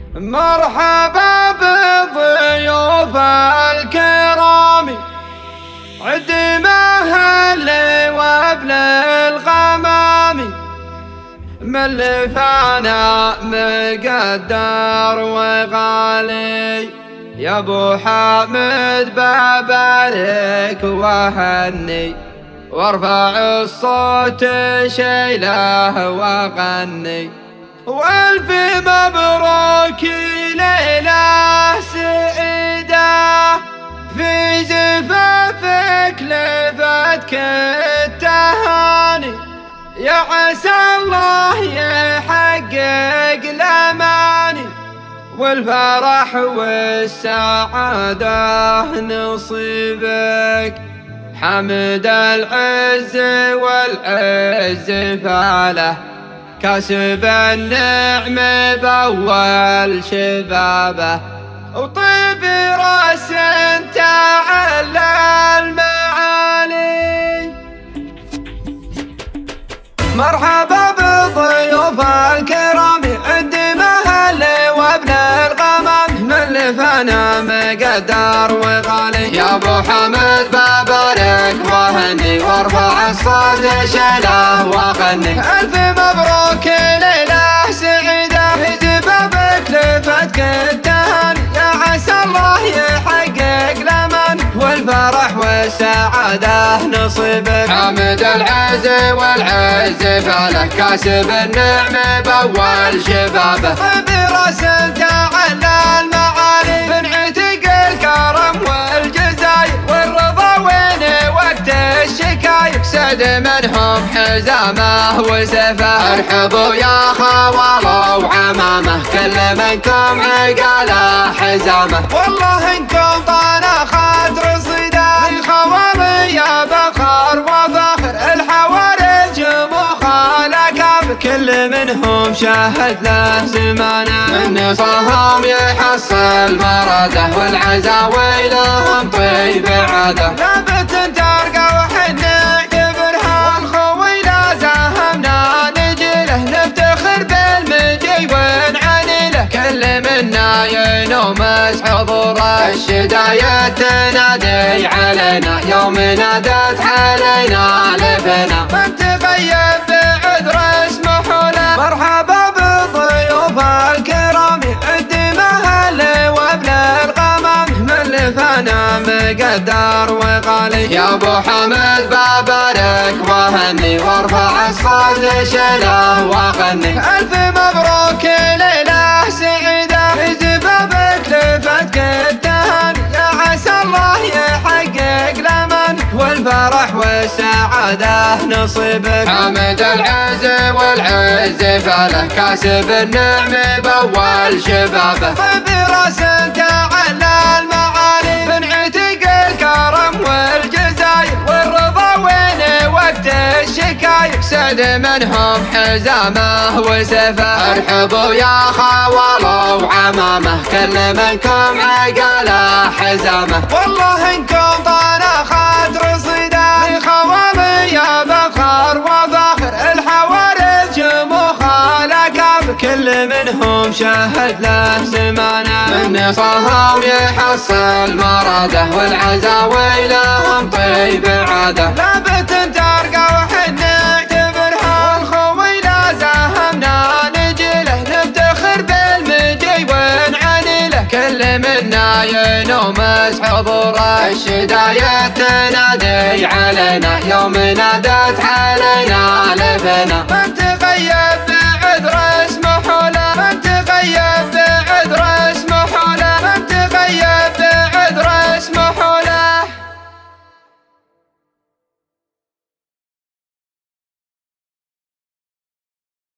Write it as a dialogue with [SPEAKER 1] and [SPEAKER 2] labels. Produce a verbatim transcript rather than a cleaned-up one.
[SPEAKER 1] مرحبا بالضيوف الكرام، عد مهل وابن الغمام، من لفانا مقدر وغالي، يا ابو حامد ببارك وهني، وارفع الصوت شيله وغني، والف مبروك ليله سعيده، في زفافك لفتك التهاني، يا عسى الله يحقق الاماني، والفرح والسعاده نصيبك، حمد العز والعز فاله، كاسب النعم بأول شبابه، وطيب راس تعالى المعالي. مرحبا بالضيوف الكرام، عند مهل وابن الغمام، من لفانا مقدر وغالي، يا ابو حمد ببارك وهني، وارفع الصوت شيله وغني، الف مبروك ليله سعيده، في زفافك لفتك التهاني، يا عسى الله يحقق الامان، والفرح والسعاده نصيبك، حمد العز والعز فاله، كاسب النعم باول شبابه، براس تعالى المعالي، من عتق الكرم والجزاير، والرضا وين وقت الشكاير، سد منهم حزامه وسفه، ارحبوا يا خواله وعمامه، كل منكم عقاله حزامه، والله انكم طانا خاطر صيده، الخوالي يا بخار وفاخر، الحوارج مخالكه، كل منهم شاهد له زمانه، من نصهم يحصل مراده، والعزاوي لهم طيب عاده، لابت ترقى وحنا كبرها، والخوي لا زهمنا نجيله، نفتخر بالمجي ونعنيله، كل منا ينومس حضور الشداية تنادي علينا، يوم نادت علينا لفنا، من تغيب بعذر اسمحوا له. مرحبا بالضيوف الكرام، عد مهل وابن الغمام، من لفانا مقدر وغالي، يا ابو حمد ببارك وهني، وارفع الصوت شيله وغني، الف مبروك ليله سعيده، في زفافك لفتك التهاني، يا عسى الله يحقق الامان، والفرح والسعاده نصيبك، حمد العز والعز فاله، كاسب النعم باول شبابه، براس تعالى المعالي، من عتق الكرم والجزاير، والرضا وين وقت الشكاير، سد منهم حزامه وسفه، ارحبوا يا خواله وعمامه، كل منكم عقاله حزامه، والله انكم طانا خاطر صيده، الخوالي يا بخار وفاخر، الحوارج مخالكه، كل منهم شاهد له زمانه، من نصهم يحصل مراده، والعزاوي لهم طيب عاده، لابت ترقى وحنا كبرها، والخوي لا زهمنا نجيله، نفتخر بالمجي ونعنيله، كل منا ينومس حضور الشداية تنادي علينا، يوم نادت علينا لفنا،